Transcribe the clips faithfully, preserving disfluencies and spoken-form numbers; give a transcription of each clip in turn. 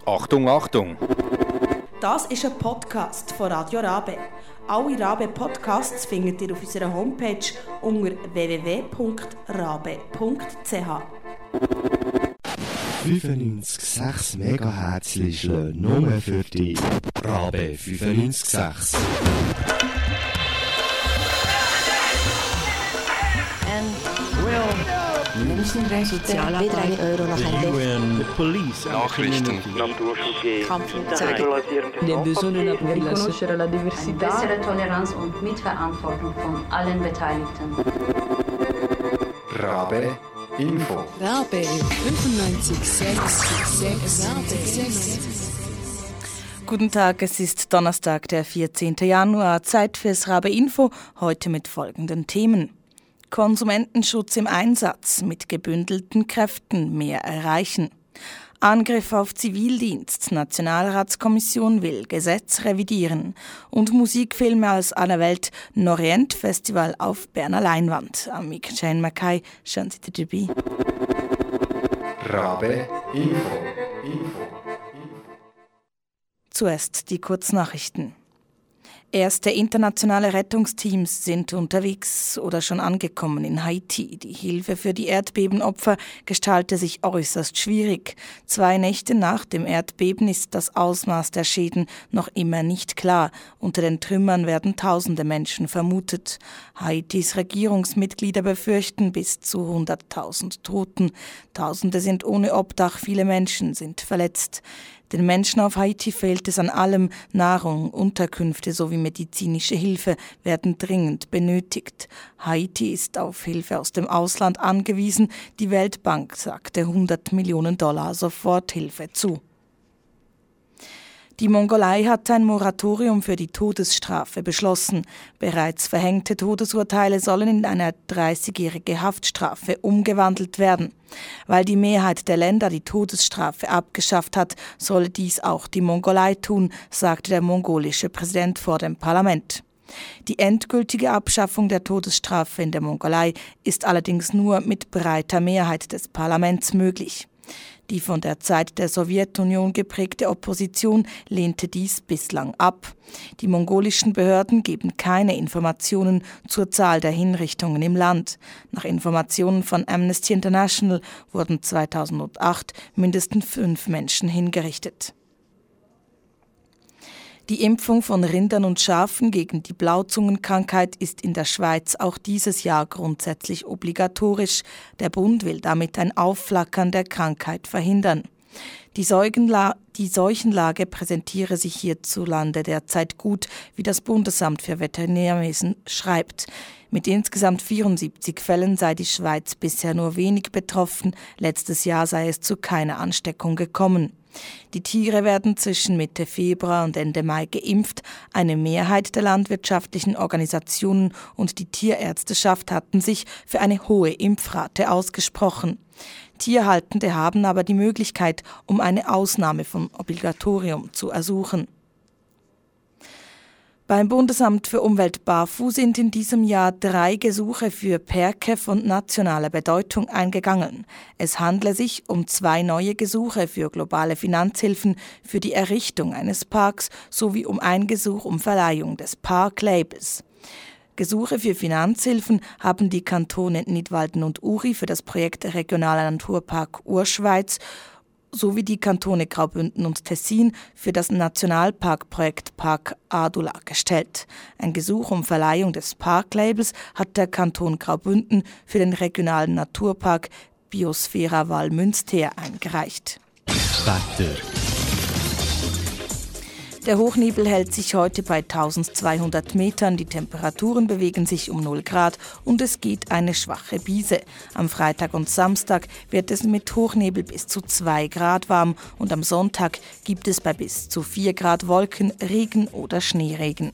Achtung, Achtung! Das ist ein Podcast von Radio Rabe. Alle Rabe-Podcasts findet ihr auf unserer Homepage unter w w w punkt rabe punkt c h. fünfundneunzig Komma sechs Megahertz nur für dich. Rabe fünfundneunzig Komma sechs. Menschenrechte, Sozialarbeit, Euro nach N Police, Nachrichten, Riconoscere la diversità, bessere Toleranz und Mitverantwortung von allen Beteiligten. Rabe Info. Rabe fünfundneunzig Komma sechs. Guten Tag, es ist Donnerstag, der vierzehnten Januar. Zeit fürs Rabe Info, heute mit folgenden Themen. Konsumentenschutz im Einsatz, mit gebündelten Kräften mehr erreichen. Angriff auf Zivildienst, Nationalratskommission will Gesetz revidieren. Und Musikfilme aus aller Welt, Norient Festival auf Berner Leinwand. Am Mic Jane Mackay, schön seid ihr dabei. Rabe Info. Info. Zuerst die Kurznachrichten. Erste internationale Rettungsteams sind unterwegs oder schon angekommen in Haiti. Die Hilfe für die Erdbebenopfer gestaltet sich äußerst schwierig. Zwei Nächte nach dem Erdbeben ist das Ausmaß der Schäden noch immer nicht klar. Unter den Trümmern werden tausende Menschen vermutet. Haitis Regierungsmitglieder befürchten bis zu hunderttausend Toten. Tausende sind ohne Obdach, viele Menschen sind verletzt. Den Menschen auf Haiti fehlt es an allem. Nahrung, Unterkünfte sowie medizinische Hilfe werden dringend benötigt. Haiti ist auf Hilfe aus dem Ausland angewiesen. Die Weltbank sagte hundert Millionen Dollar Soforthilfe zu. Die Mongolei hat ein Moratorium für die Todesstrafe beschlossen. Bereits verhängte Todesurteile sollen in eine dreißigjährige Haftstrafe umgewandelt werden. Weil die Mehrheit der Länder die Todesstrafe abgeschafft hat, solle dies auch die Mongolei tun, sagte der mongolische Präsident vor dem Parlament. Die endgültige Abschaffung der Todesstrafe in der Mongolei ist allerdings nur mit breiter Mehrheit des Parlaments möglich. Die von der Zeit der Sowjetunion geprägte Opposition lehnte dies bislang ab. Die mongolischen Behörden geben keine Informationen zur Zahl der Hinrichtungen im Land. Nach Informationen von Amnesty International wurden zweitausendacht mindestens fünf Menschen hingerichtet. Die Impfung von Rindern und Schafen gegen die Blauzungenkrankheit ist in der Schweiz auch dieses Jahr grundsätzlich obligatorisch. Der Bund will damit ein Aufflackern der Krankheit verhindern. Die, Säugenla- die Seuchenlage präsentiere sich hierzulande derzeit gut, wie das Bundesamt für Veterinärwesen schreibt. Mit insgesamt vierundsiebzig Fällen sei die Schweiz bisher nur wenig betroffen. Letztes Jahr sei es zu keiner Ansteckung gekommen. Die Tiere werden zwischen Mitte Februar und Ende Mai geimpft. Eine Mehrheit der landwirtschaftlichen Organisationen und die Tierärzteschaft hatten sich für eine hohe Impfrate ausgesprochen. Tierhaltende haben aber die Möglichkeit, um eine Ausnahme vom Obligatorium zu ersuchen. Beim Bundesamt für Umwelt BAFU sind in diesem Jahr drei Gesuche für Parke von nationaler Bedeutung eingegangen. Es handle sich um zwei neue Gesuche für globale Finanzhilfen für die Errichtung eines Parks sowie um ein Gesuch um Verleihung des Parklabels. Gesuche für Finanzhilfen haben die Kantone Nidwalden und Uri für das Projekt Regionaler Naturpark Urschweiz sowie die Kantone Graubünden und Tessin für das Nationalparkprojekt Park Adula gestellt. Ein Gesuch um Verleihung des Parklabels hat der Kanton Graubünden für den regionalen Naturpark Biosphära Val-Münster eingereicht. Wetter. Der Hochnebel hält sich heute bei eintausendzweihundert Metern, die Temperaturen bewegen sich um null Grad und es geht eine schwache Brise. Am Freitag und Samstag wird es mit Hochnebel bis zu zwei Grad warm und am Sonntag gibt es bei bis zu vier Grad Wolken, Regen oder Schneeregen.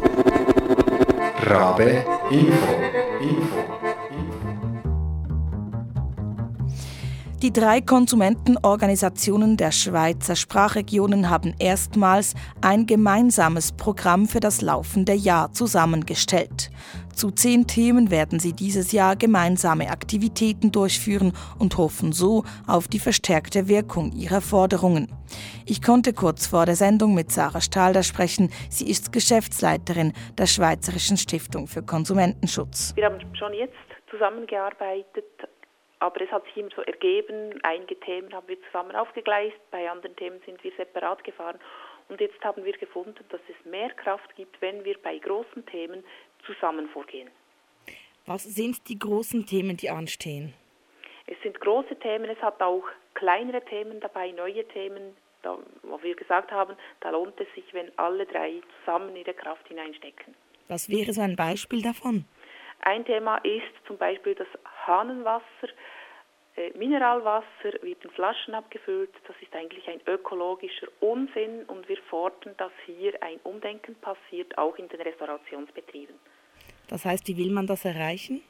Rabe Info. Info. Die drei Konsumentenorganisationen der Schweizer Sprachregionen haben erstmals ein gemeinsames Programm für das laufende Jahr zusammengestellt. Zu zehn Themen werden sie dieses Jahr gemeinsame Aktivitäten durchführen und hoffen so auf die verstärkte Wirkung ihrer Forderungen. Ich konnte kurz vor der Sendung mit Sarah Stalder sprechen. Sie ist Geschäftsleiterin der Schweizerischen Stiftung für Konsumentenschutz. Wir haben schon jetzt zusammengearbeitet. Aber es hat sich immer so ergeben, einige Themen haben wir zusammen aufgegleist, bei anderen Themen sind wir separat gefahren. Und jetzt haben wir gefunden, dass es mehr Kraft gibt, wenn wir bei großen Themen zusammen vorgehen. Was sind die großen Themen, die anstehen? Es sind große Themen, es hat auch kleinere Themen dabei, neue Themen, da, wo wir gesagt haben, da lohnt es sich, wenn alle drei zusammen ihre Kraft hineinstecken. Was wäre so ein Beispiel davon? Ein Thema ist zum Beispiel das Hahnenwasser. Äh, Mineralwasser wird in Flaschen abgefüllt. Das ist eigentlich ein ökologischer Unsinn und wir fordern, dass hier ein Umdenken passiert, auch in den Restaurationsbetrieben. Das heißt, wie will man das erreichen?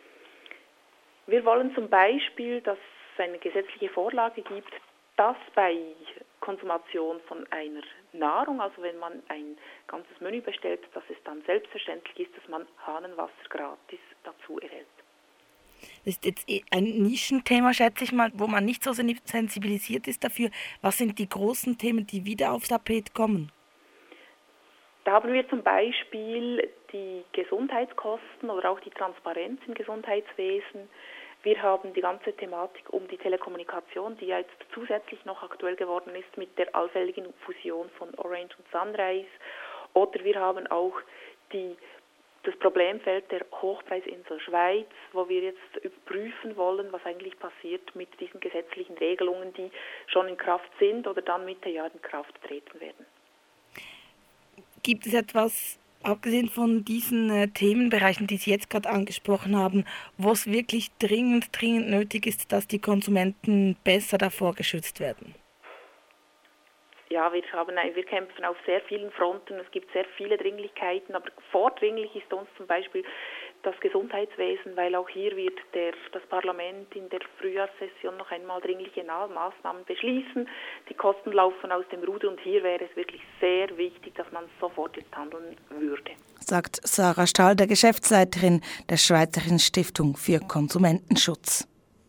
Wir wollen zum Beispiel, dass es eine gesetzliche Vorlage gibt, dass bei Konsumation von einer Nahrung, also wenn man ein ganzes Menü bestellt, dass es dann selbstverständlich ist, dass man Hahnenwasser gratis dazu erhält. Das ist jetzt ein Nischenthema, schätze ich mal, wo man nicht so sensibilisiert ist dafür. Was sind die großen Themen, die wieder aufs Tapet kommen? Da haben wir zum Beispiel die Gesundheitskosten oder auch die Transparenz im Gesundheitswesen. Wir haben die ganze Thematik um die Telekommunikation, die ja jetzt zusätzlich noch aktuell geworden ist mit der allfälligen Fusion von Orange und Sunrise. Oder wir haben auch die, das Problemfeld der Hochpreisinsel Schweiz, wo wir jetzt überprüfen wollen, was eigentlich passiert mit diesen gesetzlichen Regelungen, die schon in Kraft sind oder dann Mitte Jahr in Kraft treten werden. Gibt es etwas, abgesehen von diesen äh, Themenbereichen, die Sie jetzt gerade angesprochen haben, wo es wirklich dringend, dringend nötig ist, dass die Konsumenten besser davor geschützt werden? Ja, wir, haben, wir kämpfen auf sehr vielen Fronten. Es gibt sehr viele Dringlichkeiten, aber vordringlich ist uns zum Beispiel das Gesundheitswesen, weil auch hier wird der, das Parlament in der Frühjahrssession noch einmal dringliche Maßnahmen beschließen. Die Kosten laufen aus dem Ruder und hier wäre es wirklich sehr wichtig, dass man sofort jetzt handeln würde. Sagt Sarah Stalder, Geschäftsleiterin der Schweizerischen Stiftung für Konsumentenschutz.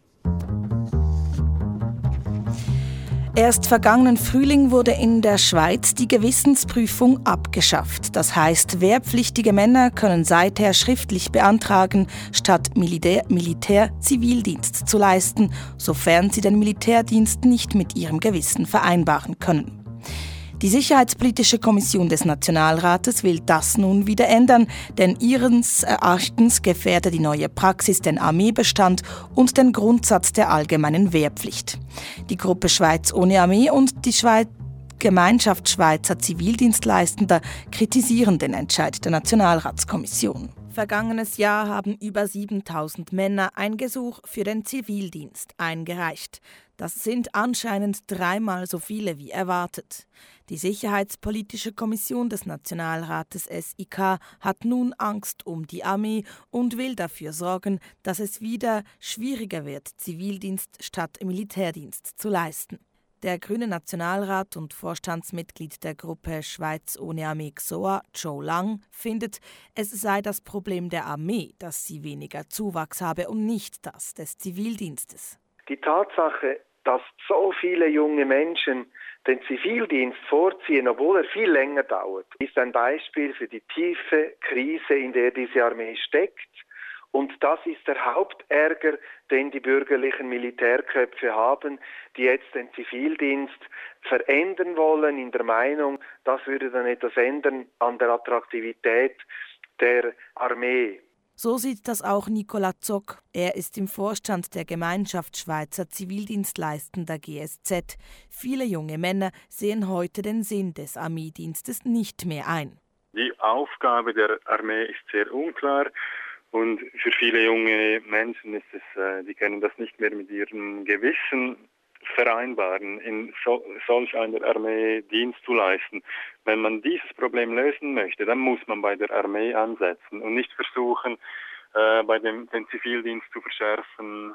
Erst vergangenen Frühling wurde in der Schweiz die Gewissensprüfung abgeschafft. Das heißt, wehrpflichtige Männer können seither schriftlich beantragen, statt Militär, Militär Zivildienst zu leisten, sofern sie den Militärdienst nicht mit ihrem Gewissen vereinbaren können. Die Sicherheitspolitische Kommission des Nationalrates will das nun wieder ändern, denn ihres Erachtens gefährde die neue Praxis den Armeebestand und den Grundsatz der allgemeinen Wehrpflicht. Die Gruppe Schweiz ohne Armee und die Schweiz Gemeinschaft Schweizer Zivildienstleistender kritisieren den Entscheid der Nationalratskommission. Vergangenes Jahr haben über siebentausend Männer ein Gesuch für den Zivildienst eingereicht. Das sind anscheinend dreimal so viele wie erwartet. Die Sicherheitspolitische Kommission des Nationalrates S I K hat nun Angst um die Armee und will dafür sorgen, dass es wieder schwieriger wird, Zivildienst statt Militärdienst zu leisten. Der grüne Nationalrat und Vorstandsmitglied der Gruppe Schweiz ohne Armee X O A, Joe Lang, findet, es sei das Problem der Armee, dass sie weniger Zuwachs habe und nicht das des Zivildienstes. Die Tatsache, dass so viele junge Menschen den Zivildienst vorziehen, obwohl er viel länger dauert, ist ein Beispiel für die tiefe Krise, in der diese Armee steckt. Und das ist der Hauptärger, den die bürgerlichen Militärköpfe haben, die jetzt den Zivildienst verändern wollen, in der Meinung, das würde dann etwas ändern an der Attraktivität der Armee. So sieht das auch Nicola Zock. Er ist im Vorstand der Gemeinschaft Schweizer Zivildienstleistender G S Z. Viele junge Männer sehen heute den Sinn des Armeedienstes nicht mehr ein. Die Aufgabe der Armee ist sehr unklar. Und für viele junge Menschen ist es, äh, die können das nicht mehr mit ihrem Gewissen vereinbaren, in so, solch einer Armee Dienst zu leisten. Wenn man dieses Problem lösen möchte, dann muss man bei der Armee ansetzen und nicht versuchen, äh, bei dem den Zivildienst zu verschärfen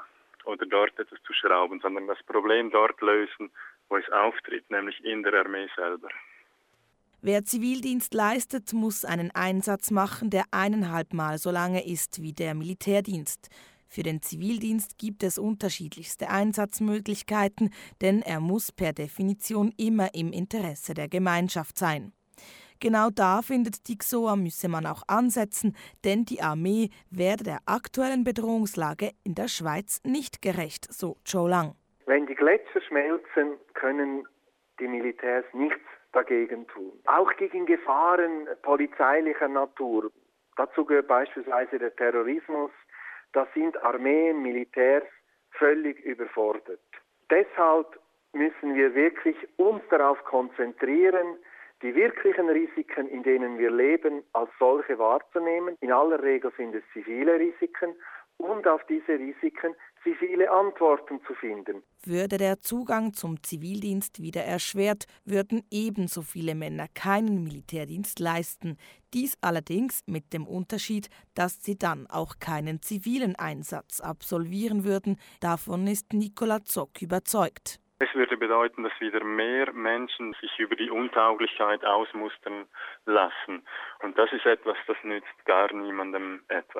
oder dort etwas zu schrauben, sondern das Problem dort lösen, wo es auftritt, nämlich in der Armee selber. Wer Zivildienst leistet, muss einen Einsatz machen, der eineinhalb Mal so lange ist wie der Militärdienst. Für den Zivildienst gibt es unterschiedlichste Einsatzmöglichkeiten, denn er muss per Definition immer im Interesse der Gemeinschaft sein. Genau da findet die X O A, müsse man auch ansetzen, denn die Armee werde der aktuellen Bedrohungslage in der Schweiz nicht gerecht, so Joe Lang. Wenn die Gletscher schmelzen, können die Militärs nichts dagegen tun. Auch gegen Gefahren polizeilicher Natur. Dazu gehört beispielsweise der Terrorismus. Da sind Armeen, Militärs völlig überfordert. Deshalb müssen wir wirklich uns darauf konzentrieren, die wirklichen Risiken, in denen wir leben, als solche wahrzunehmen. In aller Regel sind es zivile Risiken und auf diese Risiken zivile Antworten zu finden. Würde der Zugang zum Zivildienst wieder erschwert, würden ebenso viele Männer keinen Militärdienst leisten. Dies allerdings mit dem Unterschied, dass sie dann auch keinen zivilen Einsatz absolvieren würden. Davon ist Nicola Zock überzeugt. Es würde bedeuten, dass wieder mehr Menschen sich über die Untauglichkeit ausmustern lassen. Und das ist etwas, das nützt gar niemandem etwas.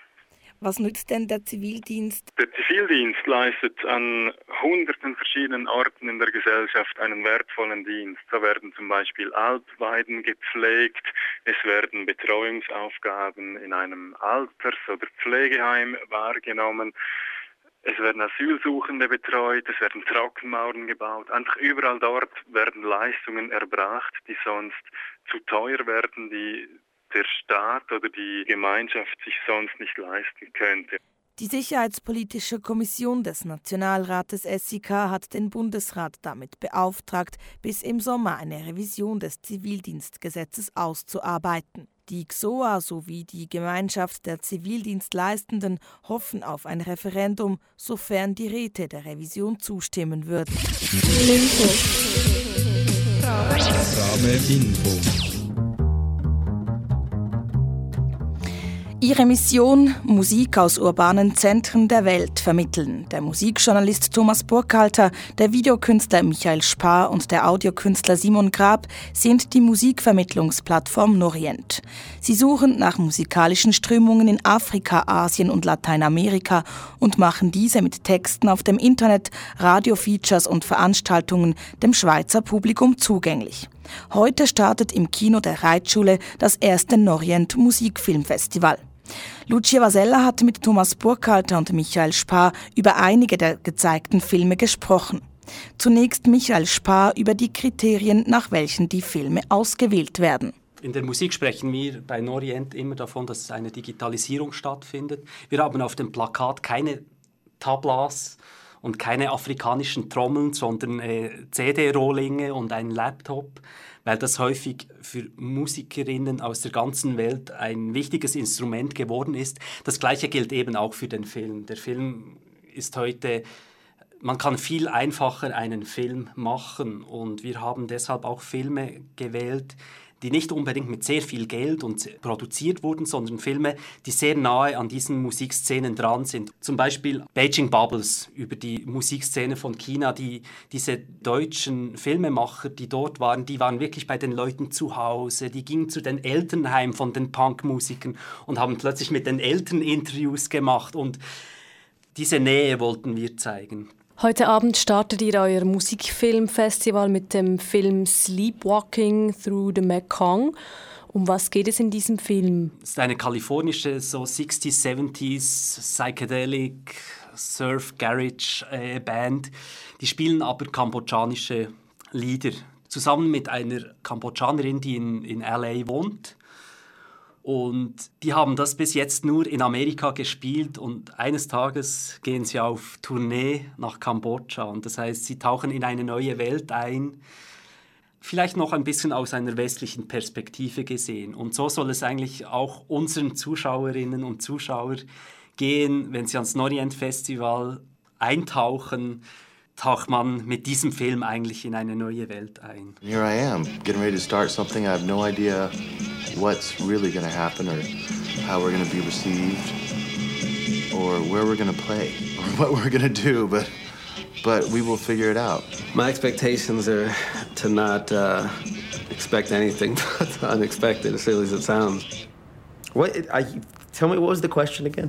Was nützt denn der Zivildienst? Der Zivildienst leistet an hunderten verschiedenen Orten in der Gesellschaft einen wertvollen Dienst. So werden zum Beispiel Alpweiden gepflegt, es werden Betreuungsaufgaben in einem Alters- oder Pflegeheim wahrgenommen. Es werden Asylsuchende betreut, es werden Trockenmauern gebaut. Einfach überall dort werden Leistungen erbracht, die sonst zu teuer werden, die der Staat oder die Gemeinschaft sich sonst nicht leisten könnte. Die Sicherheitspolitische Kommission des Nationalrates S I K hat den Bundesrat damit beauftragt, bis im Sommer eine Revision des Zivildienstgesetzes auszuarbeiten. Die X O A sowie die Gemeinschaft der Zivildienstleistenden hoffen auf ein Referendum, sofern die Räte der Revision zustimmen würden. Info. Rabe Info. Ihre Mission: Musik aus urbanen Zentren der Welt vermitteln. Der Musikjournalist Thomas Burkhalter, der Videokünstler Michael Spar und der Audiokünstler Simon Grab sind die Musikvermittlungsplattform Norient. Sie suchen nach musikalischen Strömungen in Afrika, Asien und Lateinamerika und machen diese mit Texten auf dem Internet, Radiofeatures und Veranstaltungen dem Schweizer Publikum zugänglich. Heute startet im Kino der Reitschule das erste Norient Musikfilmfestival. Lucia Vasella hat mit Thomas Burkhalter und Michael Spar über einige der gezeigten Filme gesprochen. Zunächst Michael Spar über die Kriterien, nach welchen die Filme ausgewählt werden. In der Musik sprechen wir bei Norient immer davon, dass eine Digitalisierung stattfindet. Wir haben auf dem Plakat keine Tablas und keine afrikanischen Trommeln, sondern äh, C D-Rohlinge und einen Laptop, weil das häufig für Musikerinnen aus der ganzen Welt ein wichtiges Instrument geworden ist. Das Gleiche gilt eben auch für den Film. Der Film ist heute, man kann viel einfacher einen Film machen und wir haben deshalb auch Filme gewählt, die nicht unbedingt mit sehr viel Geld und produziert wurden, sondern Filme, die sehr nahe an diesen Musikszenen dran sind. Zum Beispiel Beijing Bubbles über die Musikszene von China. Die, diese deutschen Filmemacher, die dort waren, die waren wirklich bei den Leuten zu Hause. Die gingen zu den Elternheimen von den Punkmusikern und haben plötzlich mit den Eltern Interviews gemacht. Und diese Nähe wollten wir zeigen. Heute Abend startet ihr euer Musikfilmfestival mit dem Film Sleepwalking Through the Mekong. Um was geht es in diesem Film? Es ist eine kalifornische so sixties, seventies Psychedelic Surf Garage äh, Band. Die spielen aber kambodschanische Lieder. Zusammen mit einer Kambodschanerin, die in, in L A wohnt. Und die haben das bis jetzt nur in Amerika gespielt und eines Tages gehen sie auf Tournee nach Kambodscha. Und das heißt, sie tauchen in eine neue Welt ein, vielleicht noch ein bisschen aus einer westlichen Perspektive gesehen. Und so soll es eigentlich auch unseren Zuschauerinnen und Zuschauern gehen, wenn sie ans Norient Festival eintauchen, taucht man mit diesem Film eigentlich in eine neue Welt ein. Here I am, getting ready to start something. I have no idea what's really going to happen or how we're going to be received. or where we're going to play or what we're going to do, but but we will figure it out. My expectations are to not uh, expect anything but unexpected, as silly as it sounds. What? I, tell me, what was the question again?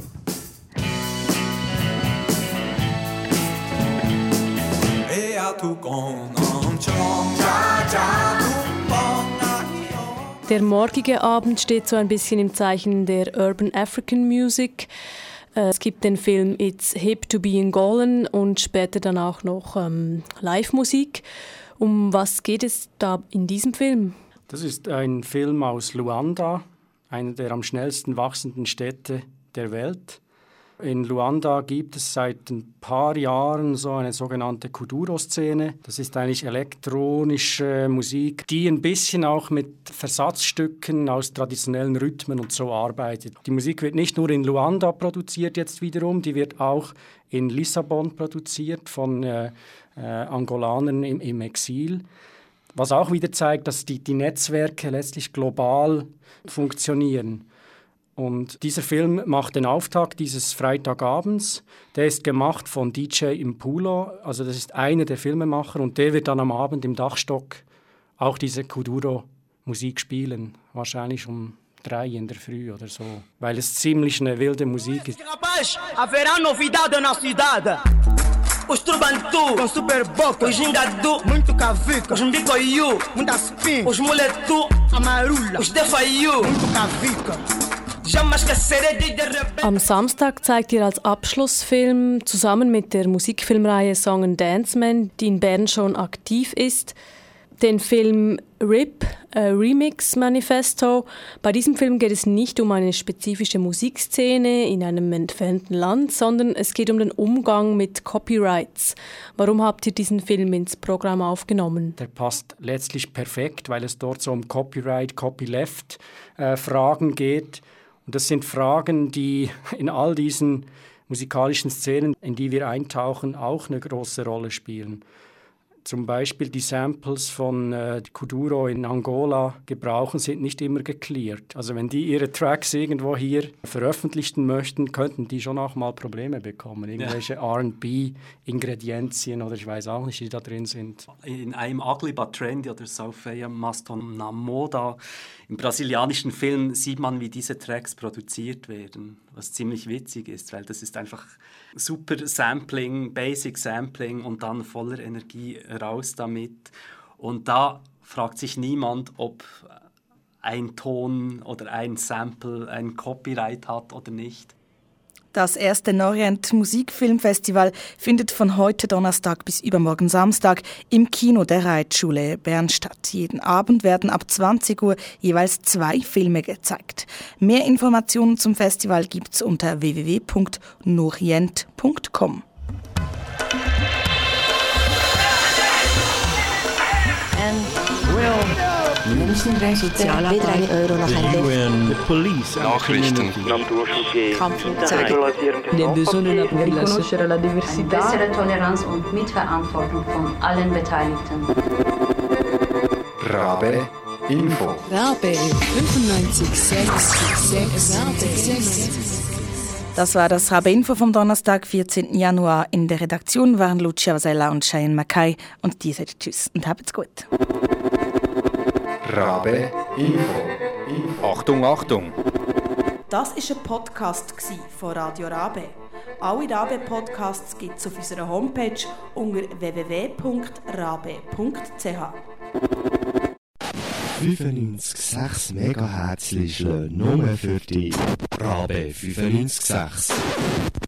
Der morgige Abend steht so ein bisschen im Zeichen der Urban African Music. Es gibt den Film It's Hip to be Angolan und später dann auch noch ähm, Live-Musik. Um was geht es da in diesem Film? Das ist ein Film aus Luanda, einer der am schnellsten wachsenden Städte der Welt. In Luanda gibt es seit ein paar Jahren so eine sogenannte Kuduro-Szene. Das ist eigentlich elektronische Musik, die ein bisschen auch mit Versatzstücken aus traditionellen Rhythmen und so arbeitet. Die Musik wird nicht nur in Luanda produziert jetzt wiederum, die wird auch in Lissabon produziert von äh, äh, Angolanern im, im Exil. Was auch wieder zeigt, dass die, die Netzwerke letztlich global funktionieren. Und dieser Film macht den Auftakt dieses Freitagabends. Der ist gemacht von D J Impulo, also das ist einer der Filmemacher, und der wird dann am Abend im Dachstock auch diese Kuduro-Musik spielen. Wahrscheinlich um drei in der Früh oder so, weil es ziemlich eine wilde Musik ist. Rapaz, haverá novidade na cidade. Os Turbantu, com super boca, os Gingadu, muito cavica, os Ndicoiu, muita spin, os Muletu, Amarula, os Defaiu, muito cavica. Am Samstag zeigt ihr als Abschlussfilm zusammen mit der Musikfilmreihe Song and Dance Man, die in Bern schon aktiv ist, den Film R I P, a Remix Manifesto. Bei diesem Film geht es nicht um eine spezifische Musikszene in einem entfernten Land, sondern es geht um den Umgang mit Copyrights. Warum habt ihr diesen Film ins Programm aufgenommen? Der passt letztlich perfekt, weil es dort so um Copyright, Copyleft äh, Fragen geht. Und das sind Fragen, die in all diesen musikalischen Szenen, in die wir eintauchen, auch eine große Rolle spielen. Zum Beispiel die Samples von äh, Kuduro in Angola gebrauchen, sind nicht immer geklärt. Also wenn die ihre Tracks irgendwo hier veröffentlichen möchten, könnten die schon auch mal Probleme bekommen. Irgendwelche ja. R and B-Ingredienzien oder ich weiß auch nicht, die da drin sind. In einem Ugly But Trendy oder Sophia Maston na Moda, im brasilianischen Film sieht man, wie diese Tracks produziert werden, was ziemlich witzig ist, weil das ist einfach super Sampling, Basic Sampling und dann voller Energie raus damit. Und da fragt sich niemand, ob ein Ton oder ein Sample ein Copyright hat oder nicht. Das erste Norient Musikfilmfestival findet von heute Donnerstag bis übermorgen Samstag im Kino der Reitschule Bern statt. Jeden Abend werden ab zwanzig Uhr jeweils zwei Filme gezeigt. Mehr Informationen zum Festival gibt's unter w w w punkt norient punkt com. Soziale Euro nach the police, Nachrichten, Riconoscere la diversità, bessere Toleranz und Mitverantwortung von allen Beteiligten. Rabe Info. Rabe fünfundneunzig sechs sechs. Das war das Rabe Info vom Donnerstag, vierzehnten Januar. In der Redaktion waren Lucia Vasella und Cheyenne Mackay. Und die sagt Tschüss und habt's gut. Rabe Info. Info. Achtung, Achtung! Das war ein Podcast von Radio Rabe. Alle Rabe-Podcasts gibt es auf unserer Homepage unter w w w punkt rabe punkt c h. fünfundneunzig Komma sechs Megahertz nur für die Rabe fünfundneunzig Komma sechs.